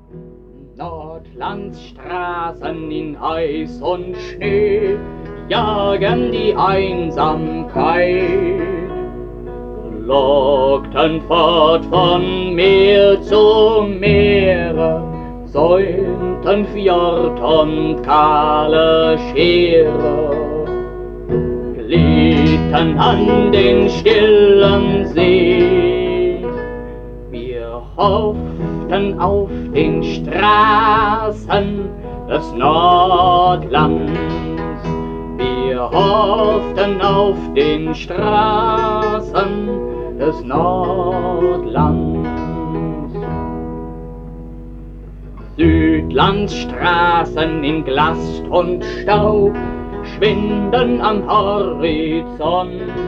Nordlands Straßen in Eis und Schnee jagen die Einsamkeit, lockten fort von Meer zu Meere, säumten Fjord und kahle Schere, glitten an den stillen See. Wir hofften auf den Straßen des Nordlands, wir hofften auf den Straßen des Nordlands. Südlands Straßen in Glast und Staub schwinden am Horizont.